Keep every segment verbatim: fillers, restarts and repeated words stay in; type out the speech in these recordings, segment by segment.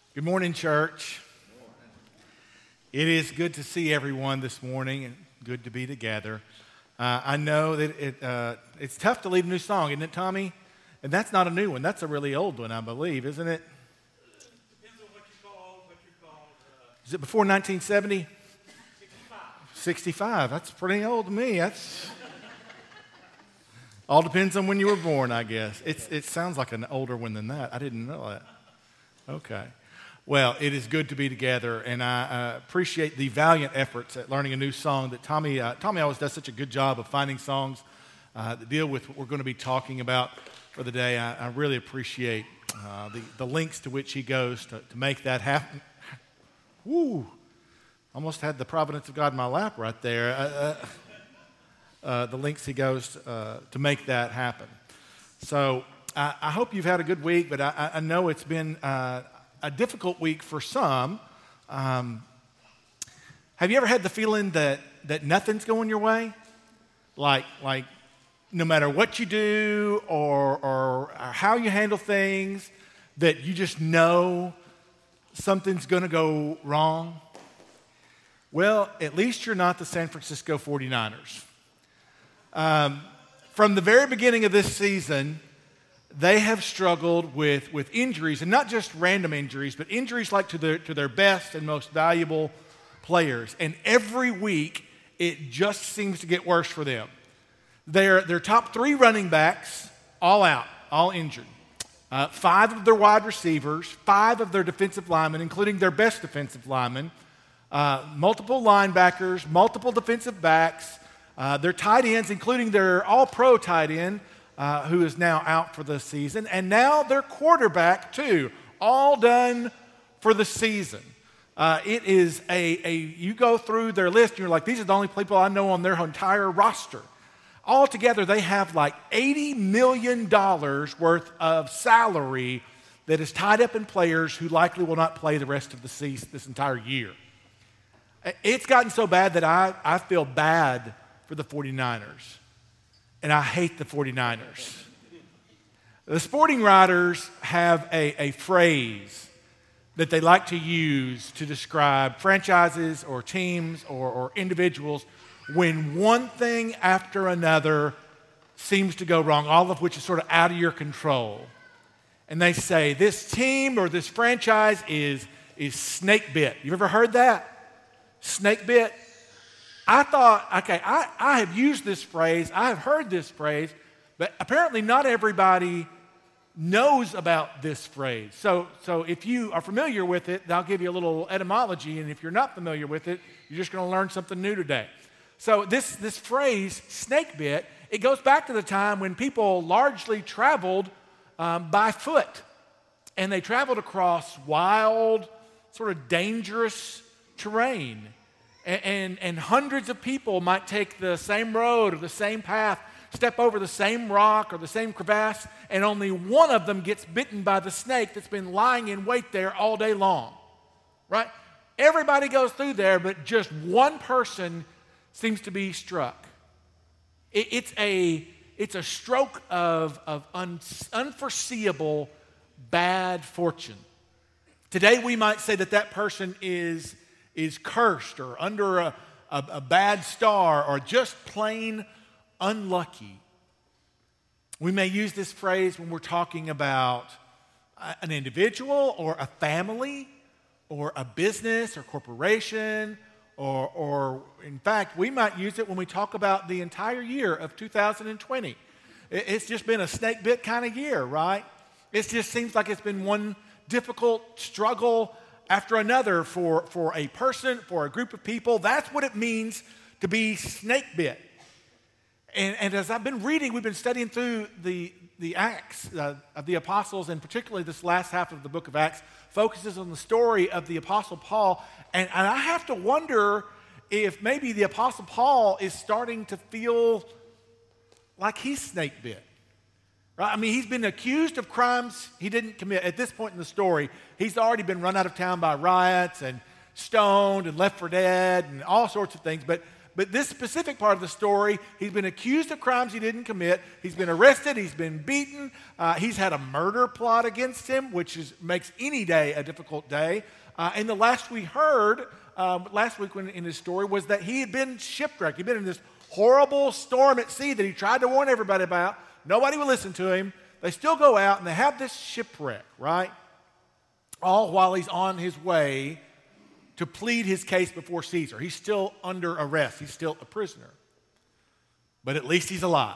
Good morning, church. It is good to see everyone this morning and good to be together. Uh, I know that it, uh, it's tough to lead a new song, isn't it, Tommy? And that's not a new one. That's a really old one, I believe, isn't it? Depends on what you call, what you call. Uh, Is it before nineteen seventy? sixty-five. sixty-five. That's pretty old to me. That's all depends on when you were born, I guess. It's, it sounds like an older one than that. I didn't know that. Okay. Well, it is good to be together, and I uh, appreciate the valiant efforts at learning a new song that Tommy, uh, Tommy always does such a good job of finding songs uh, that deal with what we're going to be talking about for the day. I, I really appreciate uh, the, the lengths to which he goes to, to make that happen. Woo! Almost had the providence of God in my lap right there. Uh, uh, uh, the lengths he goes uh, to make that happen. So I, I hope you've had a good week, but I, I know it's been uh, a difficult week for some. Um, have you ever had the feeling that, that nothing's going your way? Like, like no matter what you do or, or, or how you handle things, that you just know something's going to go wrong? Well, at least you're not the San Francisco forty-niners. Um, from the very beginning of this season, they have struggled with, with injuries, and not just random injuries, but injuries like to their, to their best and most valuable players. And every week, it just seems to get worse for them. Their, their top three running backs, all out, all injured. Uh, five of their wide receivers, five of their defensive linemen, including their best defensive linemen, uh, multiple linebackers, multiple defensive backs, uh, their tight ends, including their all-pro tight end, Uh, who is now out for the season, and now their quarterback too, all done for the season. Uh, it is a, a, you go through their list and you're like, these are the only people I know on their entire roster. Altogether, they have like eighty million dollars worth of salary that is tied up in players who likely will not play the rest of the season, this entire year. It's gotten so bad that I, I feel bad for the forty-niners. And I hate the forty-niners. The sporting writers have a, a phrase that they like to use to describe franchises or teams or, or individuals when one thing after another seems to go wrong, all of which is sort of out of your control. And they say, this team or this franchise is, is snake bit. You ever heard that? Snake bit? I thought, okay, I, I have used this phrase, I have heard this phrase, but apparently not everybody knows about this phrase. So, so if you are familiar with it, I'll give you a little etymology, and if you're not familiar with it, you're just going to learn something new today. So this, this phrase, snake bit, it goes back to the time when people largely traveled um, by foot, and they traveled across wild, sort of dangerous terrain. And, and, and hundreds of people might take the same road or the same path, step over the same rock or the same crevasse, and only one of them gets bitten by the snake that's been lying in wait there all day long, right? Everybody goes through there, but just one person seems to be struck. It, it's, a, it's a stroke of, of un, unforeseeable bad fortune. Today we might say that that person is is cursed or under a, a, a bad star or just plain unlucky. We may use this phrase when we're talking about an individual or a family or a business or corporation or, or in fact, we might use it when we talk about the entire year of two thousand twenty. It's just been a snake bit kind of year, right? It just seems like it's been one difficult struggle after another for, for a person, for a group of people. That's what it means to be snake bit. And, and as I've been reading, we've been studying through the, the Acts uh, of the Apostles, and particularly this last half of the book of Acts focuses on the story of the Apostle Paul. And, and I have to wonder if maybe the Apostle Paul is starting to feel like he's snake bit. Right? I mean, he's been accused of crimes he didn't commit. At this point in the story, he's already been run out of town by riots and stoned and left for dead and all sorts of things. But, But this specific part of the story, he's been accused of crimes he didn't commit. He's been arrested. He's been beaten. Uh, he's had a murder plot against him, which is, makes any day a difficult day. Uh, and the last we heard, um, last week when, in his story, was that he had been shipwrecked. He'd been in this horrible storm at sea that he tried to warn everybody about. Nobody would listen to him. They still go out and they have this shipwreck, right? All while he's on his way to plead his case before Caesar. He's still under arrest. He's still a prisoner. But at least he's alive.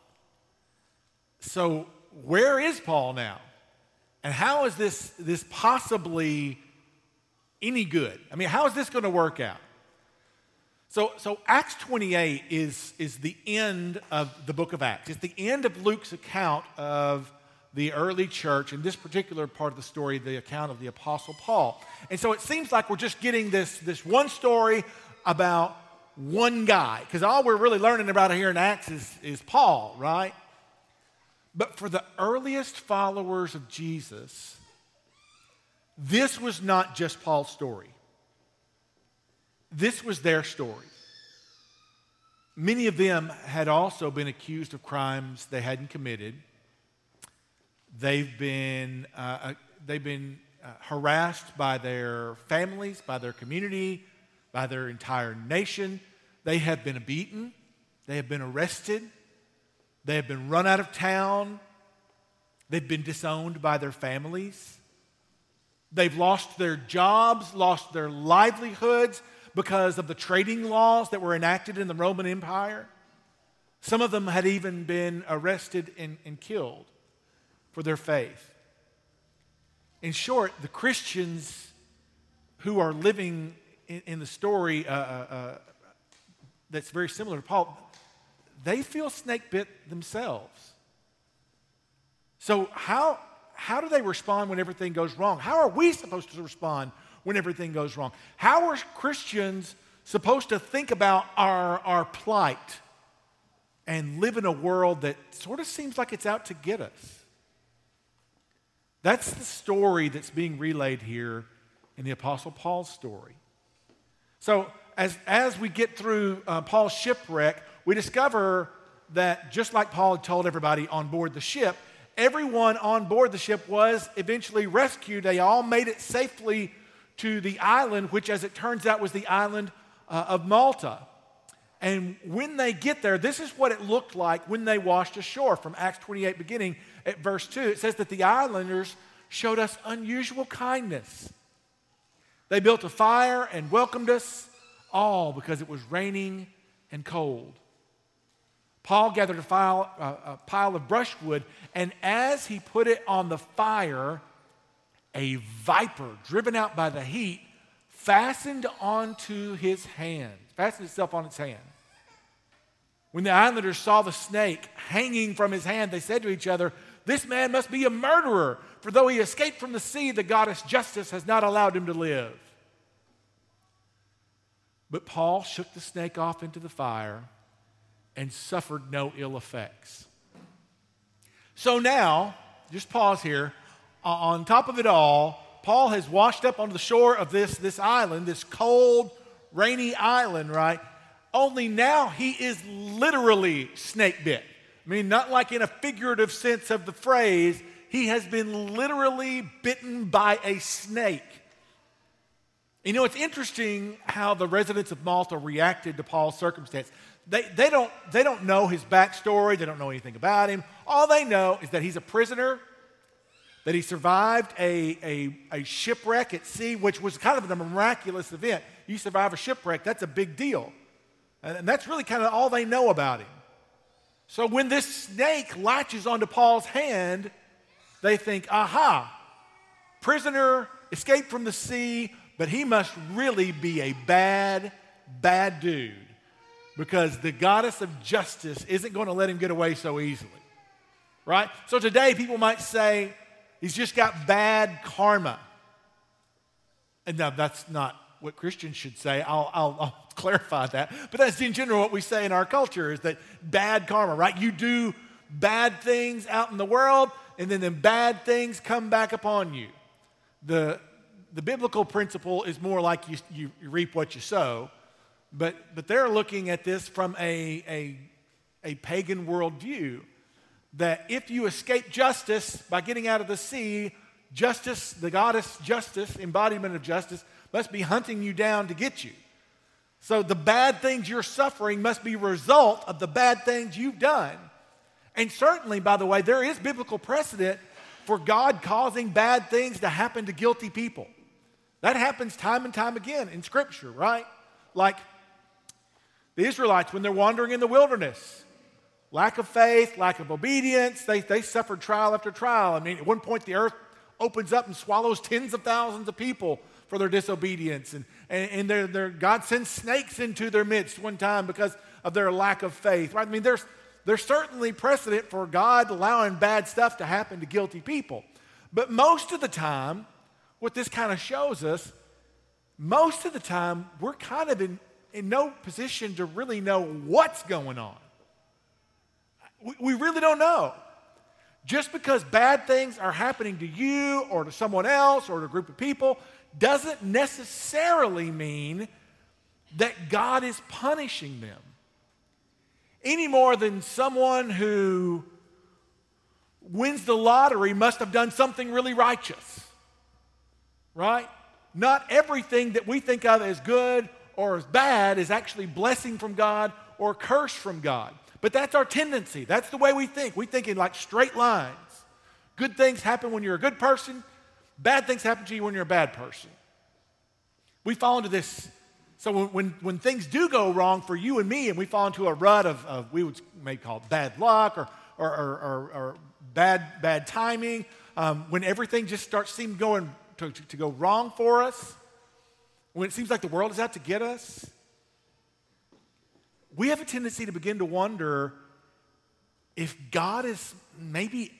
So where is Paul now? And how is this, this possibly any good? I mean, how is this going to work out? So, so Acts twenty-eight is, is the end of the book of Acts. It's the end of Luke's account of the early church, in this particular part of the story, the account of the Apostle Paul. And so it seems like we're just getting this, this one story about one guy, because all we're really learning about here in Acts is, is Paul, right? But for the earliest followers of Jesus, this was not just Paul's story. This was their story. Many of them had also been accused of crimes they hadn't committed. They've been, uh, they've been uh, harassed by their families, by their community, by their entire nation. They have been beaten. They have been arrested. They have been run out of town. They've been disowned by their families. They've lost their jobs, lost their livelihoods because of the trading laws that were enacted in the Roman Empire. Some of them had even been arrested and, and killed for their faith. In short, the Christians who are living in, in the story uh, uh, that's very similar to Paul, they feel snake bit themselves. So how, how do they respond when everything goes wrong? How are we supposed to respond when everything goes wrong? How are Christians supposed to think about our, our plight and live in a world that sort of seems like it's out to get us? That's the story that's being relayed here in the Apostle Paul's story. So as, as we get through uh, Paul's shipwreck, we discover that just like Paul had told everybody on board the ship, everyone on board the ship was eventually rescued. They all made it safely to the island, which as it turns out was the island uh, of Malta. And when they get there, this is what it looked like when they washed ashore. From Acts twenty-eight beginning at verse two, it says that the islanders showed us unusual kindness. They built a fire and welcomed us, all because it was raining and cold. Paul gathered a, file, uh, a pile of brushwood, and as he put it on the fire, a viper, driven out by the heat, fastened onto his hand, fastened itself on its hand. When the islanders saw the snake hanging from his hand, they said to each other, "This man must be a murderer, for though he escaped from the sea, the goddess Justice has not allowed him to live." But Paul shook the snake off into the fire and suffered no ill effects. So now, just pause here. On top of it all, Paul has washed up onto the shore of this, this island, this cold, rainy island, right? Only now he is literally snake bit. I mean, not like in a figurative sense of the phrase. He has been literally bitten by a snake. You know, it's interesting how the residents of Malta reacted to Paul's circumstance. They, they, don't, they don't know his backstory. They don't know anything about him. All they know is that he's a prisoner, that he survived a, a, a shipwreck at sea, which was kind of a miraculous event. You survive a shipwreck, that's a big deal. And that's really kind of all they know about him. So when this snake latches onto Paul's hand, they think, aha, prisoner, escaped from the sea, but he must really be a bad, bad dude, because the goddess of justice isn't going to let him get away so easily, right? So today people might say, he's just got bad karma. And now that's not what Christians should say. I'll, I'll, I'll clarify that. But that's in general what we say in our culture, is that bad karma, right? You do bad things out in the world, and then the bad things come back upon you. The, the biblical principle is more like you, you, you reap what you sow. But, but they're looking at this from a, a, a pagan worldview, that if you escape justice by getting out of the sea, justice, the goddess justice, embodiment of justice, must be hunting you down to get you. So the bad things you're suffering must be a result of the bad things you've done. And certainly, by the way, there is biblical precedent for God causing bad things to happen to guilty people. That happens time and time again in Scripture, right? Like the Israelites when they're wandering in the wilderness. Lack of faith, lack of obedience, they, they suffered trial after trial. I mean, at one point the earth opens up and swallows tens of thousands of people for their disobedience. And, and, and they're, they're, God sends snakes into their midst one time because of their lack of faith. Right? I mean, there's, there's certainly precedent for God allowing bad stuff to happen to guilty people. But most of the time, what this kind of shows us, most of the time, we're kind of in, in no position to really know what's going on. We, we really don't know. Just because bad things are happening to you or to someone else or to a group of people doesn't necessarily mean that God is punishing them. Any more than someone who wins the lottery must have done something really righteous. Right? Not everything that we think of as good or as bad is actually blessing from God or curse from God. But that's our tendency. That's the way we think. We think in like straight lines. Good things happen when you're a good person. Bad things happen to you when you're a bad person. We fall into this. So when, when, when things do go wrong for you and me, and we fall into a rut of, of we would may call it bad luck or, or, or, or, or bad, bad timing, um, when everything just starts seeming going to, to, to go wrong for us, when it seems like the world is out to get us, we have a tendency to begin to wonder if God is maybe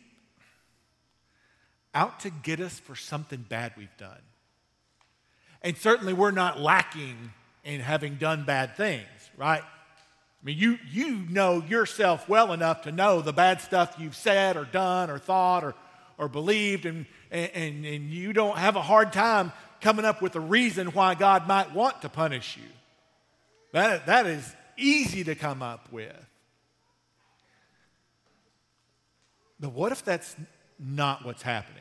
out to get us for something bad we've done. And certainly we're not lacking in having done bad things, right? I mean, you, you know yourself well enough to know the bad stuff you've said or done or thought or, or believed, and, and, and you don't have a hard time coming up with a reason why God might want to punish you. That, that is easy to come up with. But what if that's not what's happening?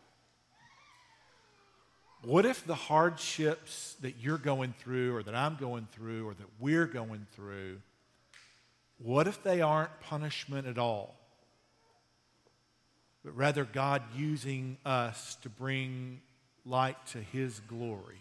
What if the hardships that you're going through or that I'm going through or that we're going through, what if they aren't punishment at all? But rather God using us to bring light to His glory.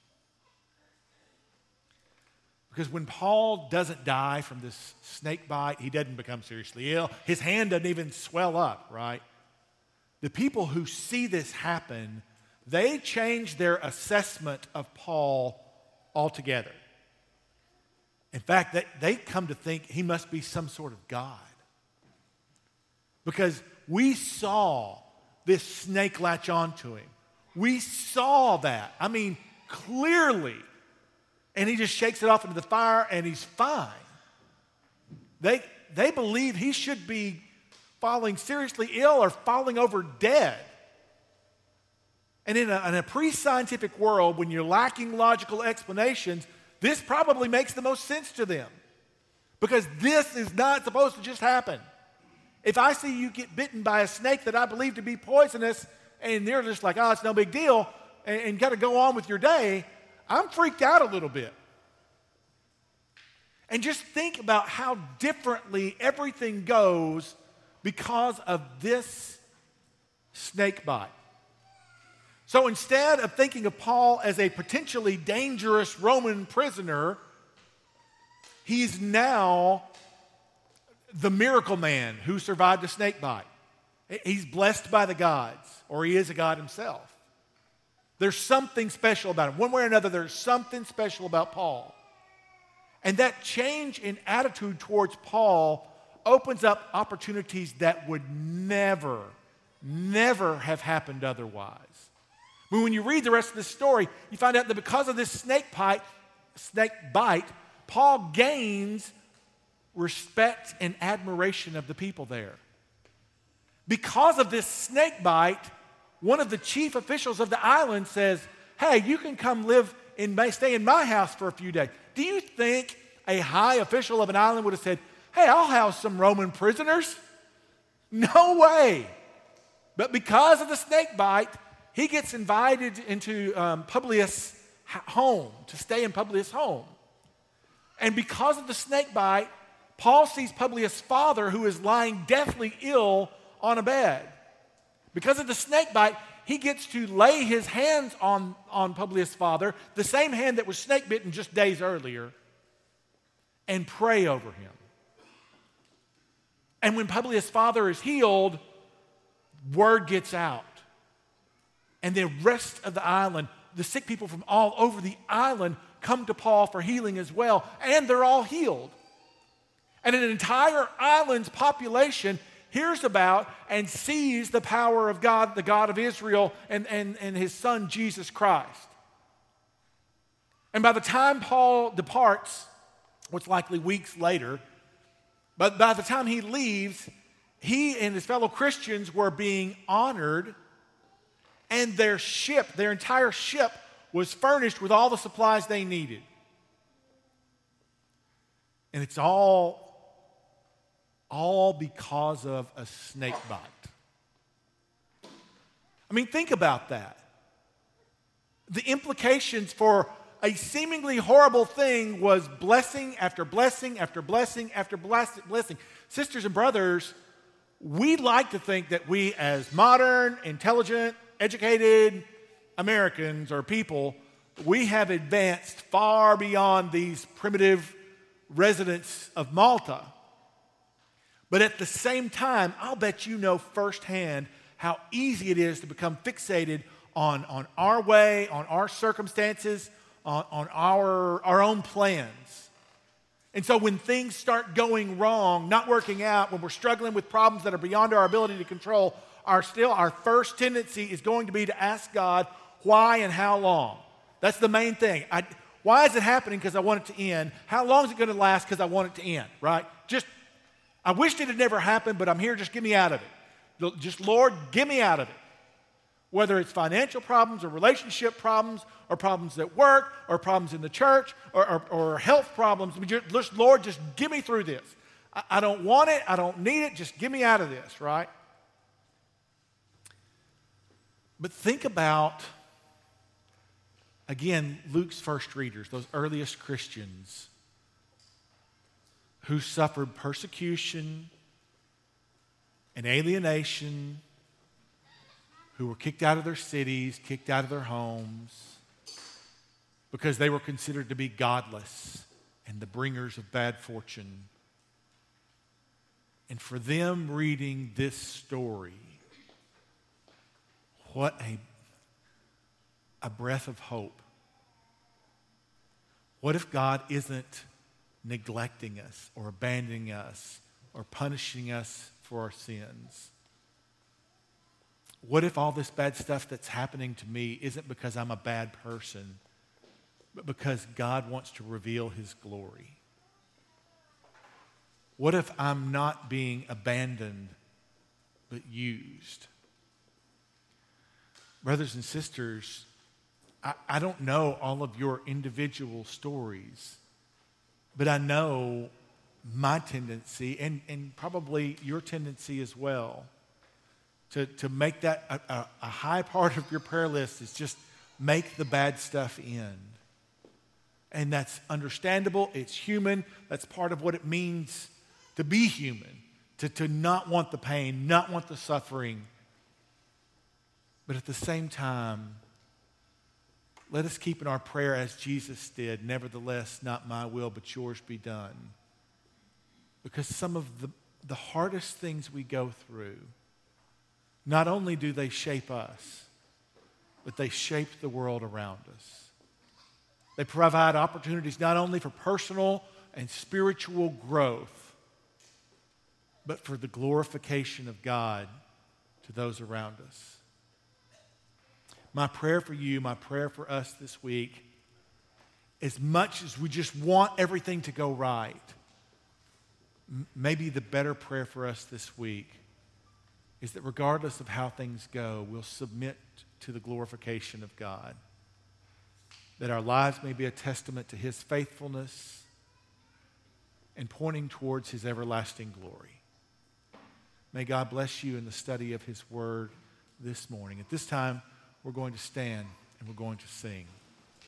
Because when Paul doesn't die from this snake bite, he doesn't become seriously ill. His hand doesn't even swell up, right? The people who see this happen, they change their assessment of Paul altogether. In fact, they, they come to think he must be some sort of God. Because we saw this snake latch onto him. We saw that. I mean, clearly. And he just shakes it off into the fire and he's fine. They, they believe he should be falling seriously ill or falling over dead. And in a, in a pre-scientific world, when you're lacking logical explanations, this probably makes the most sense to them. Because this is not supposed to just happen. If I see you get bitten by a snake that I believe to be poisonous, and they're just like, oh, it's no big deal, and, and got to go on with your day, I'm freaked out a little bit. And just think about how differently everything goes because of this snake bite. So instead of thinking of Paul as a potentially dangerous Roman prisoner, he's now the miracle man who survived a snake bite. He's blessed by the gods, or he is a god himself. There's something special about him. One way or another, there's something special about Paul. And that change in attitude towards Paul opens up opportunities that would never, never have happened otherwise. I mean, when you read the rest of this story, you find out that because of this snake bite, snake bite, Paul gains respect and admiration of the people there. Because of this snake bite, one of the chief officials of the island says, hey, you can come live in my, stay in my house for a few days. Do you think a high official of an island would have said, hey, I'll house some Roman prisoners? No way. But because of the snake bite, he gets invited into um, Publius' home, to stay in Publius' home. And because of the snake bite, Paul sees Publius' father, who is lying deathly ill on a bed. Because of the snake bite, he gets to lay his hands on, on Publius' father, the same hand that was snake bitten just days earlier, and pray over him. And when Publius' father is healed, word gets out. And the rest of the island, the sick people from all over the island come to Paul for healing as well, and they're all healed. And an entire island's population hears about and sees the power of God, the God of Israel, and, and, and his son Jesus Christ. And by the time Paul departs, what's likely weeks later, but by the time he leaves, he and his fellow Christians were being honored, and their ship, their entire ship, was furnished with all the supplies they needed. And it's all All because of a snake bite. I mean, think about that. The implications for a seemingly horrible thing was blessing after blessing after blessing after blessing. Sisters and brothers, we like to think that we, as modern, intelligent, educated Americans or people, we have advanced far beyond these primitive residents of Malta. But at the same time, I'll bet you know firsthand how easy it is to become fixated on, on our way, on our circumstances, on, on our, our own plans. And so when things start going wrong, not working out, when we're struggling with problems that are beyond our ability to control, our still our first tendency is going to be to ask God, why and how long? That's the main thing. I, why is it happening? Because I want it to end. How long is it going to last? Because I want it to end, right? Just I wished it had never happened, but I'm here, just get me out of it. Just, Lord, get me out of it. Whether it's financial problems or relationship problems or problems at work or problems in the church or, or, or health problems. Just, Lord, just get me through this. I, I don't want it. I don't need it. Just get me out of this, right? But think about, again, Luke's first readers, those earliest Christians who suffered persecution and alienation, who were kicked out of their cities, kicked out of their homes, because they were considered to be godless and the bringers of bad fortune. And for them reading this story, what a, a breath of hope. What if God isn't neglecting us or abandoning us or punishing us for our sins? What if all this bad stuff that's happening to me isn't because I'm a bad person, but because God wants to reveal his glory? What if I'm not being abandoned, but used? Brothers and sisters, I, I don't know all of your individual stories, but I know my tendency, and, and probably your tendency as well, to, to make that a, a, a high part of your prayer list is just make the bad stuff end. And that's understandable. It's human. That's part of what it means to be human, to, to not want the pain, not want the suffering. But at the same time, let us keep in our prayer as Jesus did, nevertheless, not my will, but yours be done. Because some of the, the hardest things we go through, not only do they shape us, but they shape the world around us. They provide opportunities not only for personal and spiritual growth, but for the glorification of God to those around us. My prayer for you, my prayer for us this week, as much as we just want everything to go right, m- maybe the better prayer for us this week is that regardless of how things go, we'll submit to the glorification of God. that our lives may be a testament to his faithfulness and pointing towards his everlasting glory. May God bless you in the study of his word this morning. At this time, we're going to stand and we're going to sing.